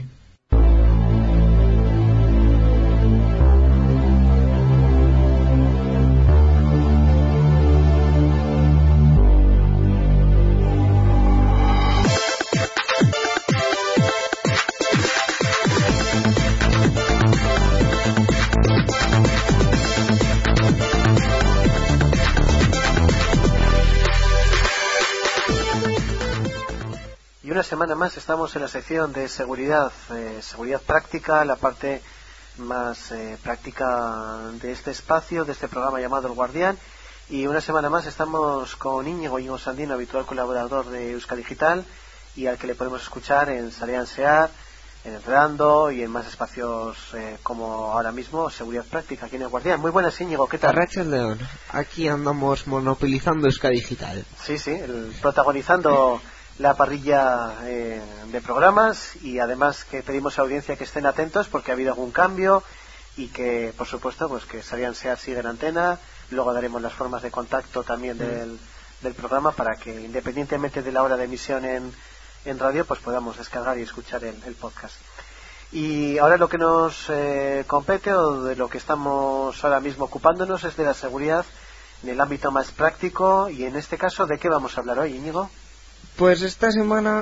Una semana más estamos en la sección de seguridad práctica, la parte más práctica de este espacio, de este programa llamado El Guardián, y una semana más estamos con Íñigo Sandino, habitual colaborador de Euskadigital, y al que le podemos escuchar en Salean Sear, en Enredando y en más espacios como ahora mismo Seguridad Práctica aquí en El Guardián. Muy buenas, Íñigo, ¿qué tal? Rachel León, aquí andamos monopolizando Euskadigital. Sí, protagonizando la parrilla de programas, y además que pedimos a la audiencia que estén atentos porque ha habido algún cambio y que, por supuesto, pues que Sabían Sear sigue en antena. Luego daremos las formas de contacto también del programa para que, independientemente de la hora de emisión en radio, pues podamos descargar y escuchar el podcast. Y ahora lo que nos compete, o de lo que estamos ahora mismo ocupándonos, es de la seguridad en el ámbito más práctico. Y en este caso, ¿de qué vamos a hablar hoy, Íñigo? Pues esta semana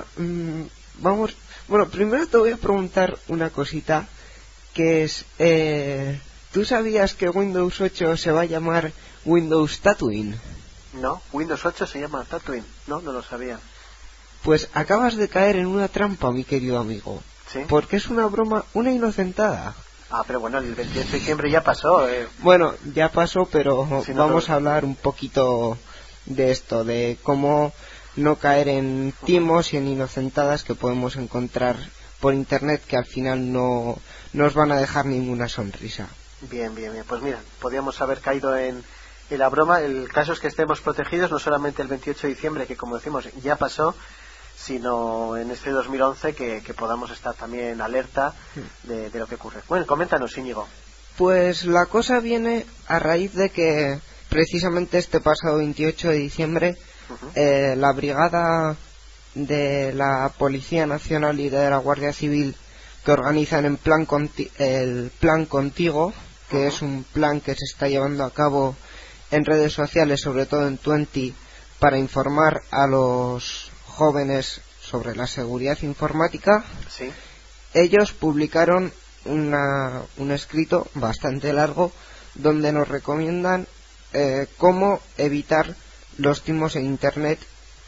bueno, primero te voy a preguntar una cosita, que es, ¿tú sabías que Windows 8 se va a llamar Windows Tatooine? No, Windows 8 se llama Tatooine. No lo sabía. Pues acabas de caer en una trampa, mi querido amigo. ¿Sí? Porque es una broma, una inocentada. Pero bueno, el 28 de diciembre ya pasó. Bueno, ya pasó, pero si no, vamos a hablar un poquito de esto, de cómo no caer en timos y en inocentadas que podemos encontrar por internet, que al final no nos van a dejar ninguna sonrisa. Bien. Pues mira, podríamos haber caído en la broma. El caso es que estemos protegidos, no solamente el 28 de diciembre, que como decimos ya pasó, sino en este 2011 que podamos estar también alerta de lo que ocurre. Bueno, coméntanos, Íñigo. Pues la cosa viene a raíz de que precisamente este pasado 28 de diciembre la brigada de la Policía Nacional y de la Guardia Civil, que organizan el Plan Contigo, que es un plan que se está llevando a cabo en redes sociales, sobre todo en Twenty, para informar a los jóvenes sobre la seguridad informática. ¿Sí? Ellos publicaron un escrito bastante largo donde nos recomiendan cómo evitar los timos en internet,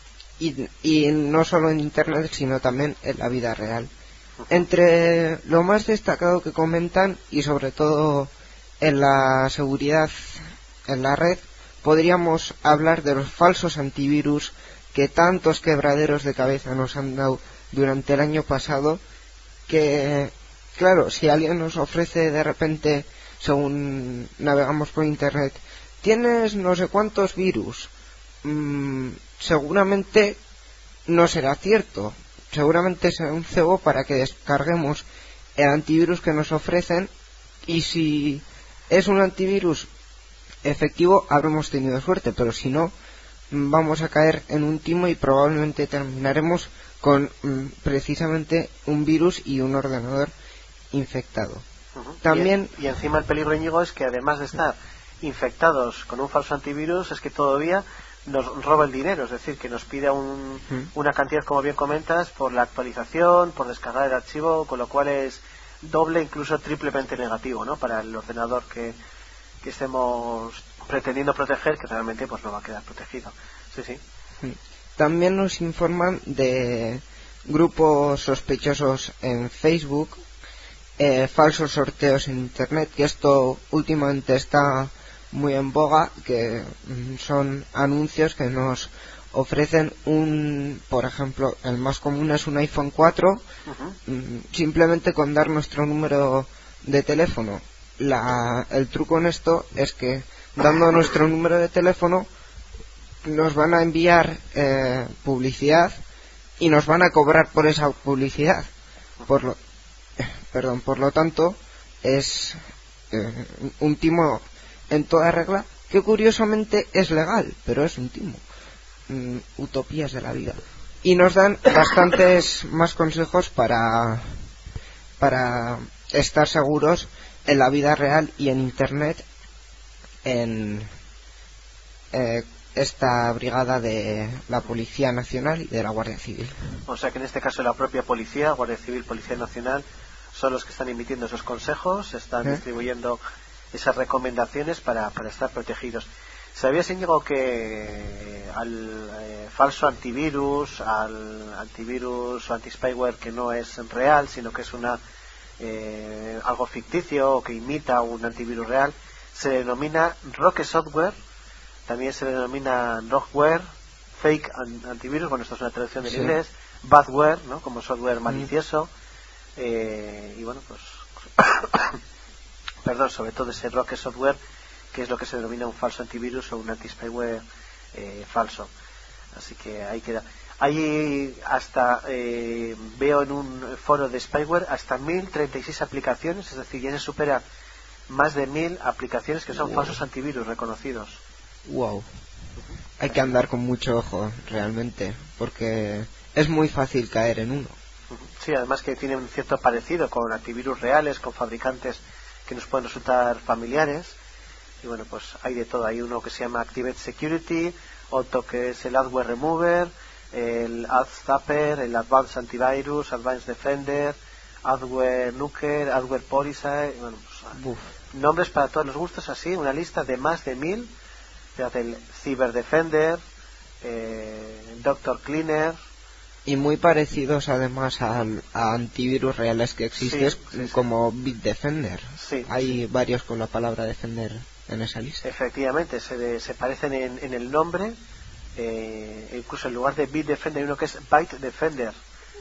y no solo en internet sino también en la vida real. Entre lo más destacado que comentan, y sobre todo en la seguridad en la red, podríamos hablar de los falsos antivirus que tantos quebraderos de cabeza nos han dado durante el año pasado, que claro, si alguien nos ofrece de repente, según navegamos por internet, tienes no sé cuántos virus, seguramente no será cierto, seguramente será un cebo para que descarguemos el antivirus que nos ofrecen, y si es un antivirus efectivo habremos tenido suerte, pero si no, vamos a caer en un timo y probablemente terminaremos con precisamente un virus y un ordenador infectado. También y encima el peligro, Íñigo, es que además de estar infectados con un falso antivirus, es que todavía nos roba el dinero, es decir, que nos pide una cantidad, como bien comentas, por la actualización, por descargar el archivo, con lo cual es doble, incluso triplemente negativo, ¿no?, para el ordenador que estemos pretendiendo proteger, que realmente pues no va a quedar protegido. Sí. También nos informan de grupos sospechosos en Facebook, falsos sorteos en internet, que esto últimamente está muy en boga, que son anuncios que nos ofrecen por ejemplo, el más común es un iPhone 4, simplemente con dar nuestro número de teléfono. El truco en esto es que, dando nuestro número de teléfono, nos van a enviar publicidad y nos van a cobrar por esa publicidad. Por lo tanto, es un timo en toda regla, que curiosamente es legal, pero es un timo. Utopías de la vida. Y nos dan bastantes más consejos para estar seguros en la vida real y en internet, en esta brigada de la Policía Nacional y de la Guardia Civil. O sea que en este caso la propia policía, Guardia Civil, Policía Nacional, son los que están emitiendo esos consejos, están distribuyendo esas recomendaciones para estar protegidos. ¿Sabías, Íñigo, que al falso antivirus, al antivirus o anti-spyware que no es real, sino que es algo ficticio o que imita un antivirus real, se denomina rogue software, también se denomina rogueware, fake antivirus, bueno, esto es una traducción del inglés, badware, ¿no?, como software malicioso, y bueno, pues perdón, sobre todo ese rogue software, que es lo que se denomina un falso antivirus o un anti-spyware falso. Así que ahí queda. Hay hasta, veo en un foro de spyware, hasta 1036 aplicaciones, es decir, ya se supera más de 1000 aplicaciones que son falsos antivirus reconocidos. Wow. Hay que andar con mucho ojo, realmente, porque es muy fácil caer en uno. Sí, además que tiene un cierto parecido con antivirus reales, con fabricantes que nos pueden resultar familiares. Y bueno, pues hay de todo. Hay uno que se llama Activate Security, otro que es el Adware Remover, el AdZapper, el Advanced Antivirus, Advanced Defender, Adware Nuker, Adware Policy. Bueno, pues, nombres para todos los gustos, así, una lista de más de 1000. Fíjate, el Cyber Defender, Dr. Cleaner. Y muy parecidos además a antivirus reales que existen, como Bitdefender. Sí, hay varios con la palabra Defender en esa lista. Efectivamente, se parecen en el nombre. Incluso en lugar de Bitdefender hay uno que es Byte Defender.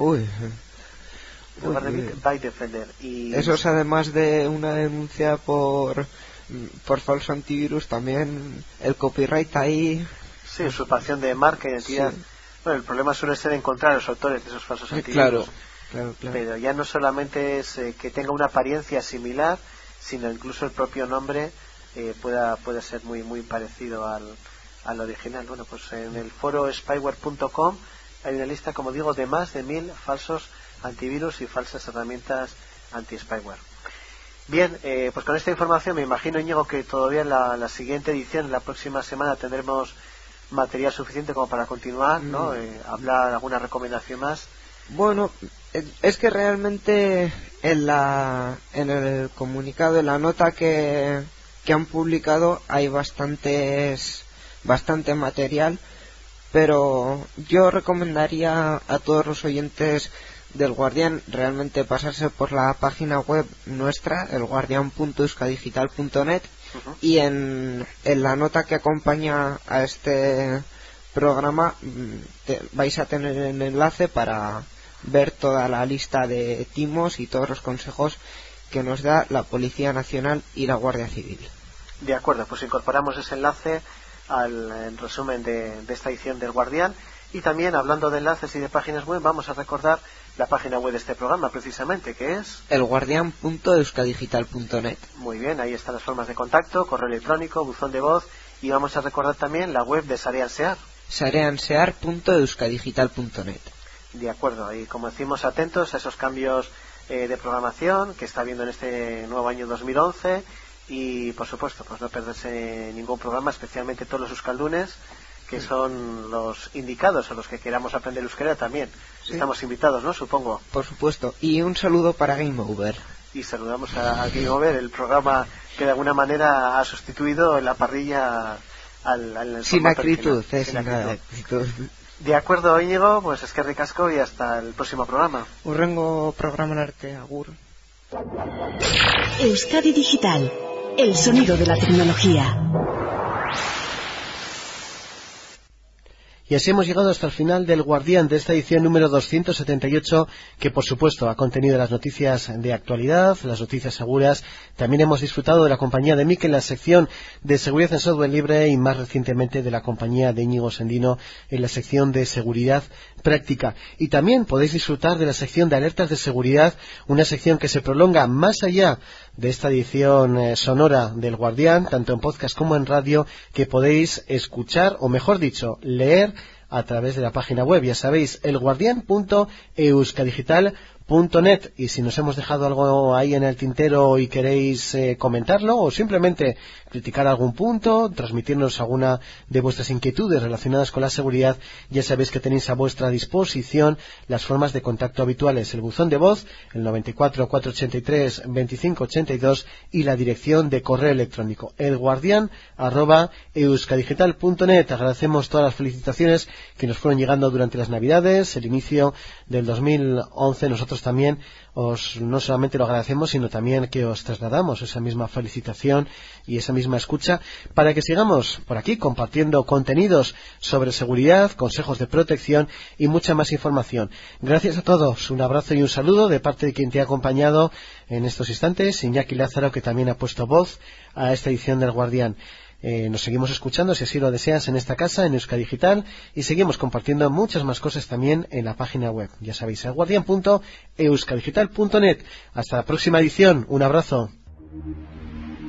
En lugar de Byte Defender. Y eso es, además de una denuncia por falso antivirus, también el copyright ahí. Sí, usurpación de marca, identidad. Sí. Bueno, el problema suele ser encontrar a los autores de esos falsos antivirus. Claro. Pero ya no solamente es que tenga una apariencia similar, sino incluso el propio nombre puede ser muy muy parecido al original. Bueno, pues en el foro spyware.com hay una lista, como digo, de más de 1000 falsos antivirus y falsas herramientas anti-spyware. Bien, pues con esta información me imagino, Íñigo, que todavía en la siguiente edición, la próxima semana, tendremos material suficiente como para continuar, ¿no? Hablar alguna recomendación más. Bueno, es que realmente en el comunicado, en la nota que han publicado, hay bastante material, pero yo recomendaría a todos los oyentes del Guardián realmente pasarse por la página web nuestra, elguardian.euskadigital.net, y en la nota que acompaña a este programa vais a tener el enlace para ver toda la lista de timos y todos los consejos que nos da la Policía Nacional y la Guardia Civil. De acuerdo, pues incorporamos ese enlace al resumen de esta edición del Guardián. Y también, hablando de enlaces y de páginas web, vamos a recordar la página web de este programa, precisamente, que es elguardian.euskadigital.net. Muy bien, ahí están las formas de contacto, correo electrónico, buzón de voz, y vamos a recordar también la web de Sarean Sear, sareansear.euskadigital.net. De acuerdo, y como decimos, atentos a esos cambios de programación que está habiendo en este nuevo año 2011, y por supuesto, pues no perderse ningún programa, especialmente todos los euskaldunes, que son los indicados a los que queramos aprender euskera también. Sí. Estamos invitados, ¿no? Supongo. Por supuesto. Y un saludo para Game Over. Y saludamos a Game Over, el programa que de alguna manera ha sustituido en la parrilla al sin acritud, sin acritud. De acuerdo, Íñigo, pues es que ricasco y hasta el próximo programa. Urrengo programa arte, agur. Euskadi Digital, el sonido de la tecnología. Y así hemos llegado hasta el final del Guardián de esta edición número 278, que por supuesto ha contenido las noticias de actualidad, las noticias seguras. También hemos disfrutado de la compañía de Mikel en la sección de seguridad en software libre y más recientemente de la compañía de Íñigo Sendino en la sección de seguridad práctica. Y también podéis disfrutar de la sección de alertas de seguridad, una sección que se prolonga más allá de esta edición sonora del Guardián, tanto en podcast como en radio, que podéis escuchar, o mejor dicho, leer a través de la página web, ya sabéis, elguardian.euskadigital.net. Y si nos hemos dejado algo ahí en el tintero y queréis comentarlo o simplemente criticar algún punto, transmitirnos alguna de vuestras inquietudes relacionadas con la seguridad, ya sabéis que tenéis a vuestra disposición las formas de contacto habituales, el buzón de voz, el 94 483 25 82, y la dirección de correo electrónico, elguardian@euskadigital.net. Agradecemos todas las felicitaciones que nos fueron llegando durante las Navidades, el inicio del 2011. Nosotros también no solamente lo agradecemos, sino también que os trasladamos esa misma felicitación y esa misma escucha para que sigamos por aquí compartiendo contenidos sobre seguridad, consejos de protección y mucha más información. Gracias a todos, un abrazo y un saludo de parte de quien te ha acompañado en estos instantes, Iñaki Lázaro, que también ha puesto voz a esta edición del Guardián. Nos seguimos escuchando, si así lo deseas, en esta casa, en Euskadi Digital, y seguimos compartiendo muchas más cosas también en la página web. Ya sabéis, elguardian.euskadigital.net. Hasta la próxima edición. Un abrazo.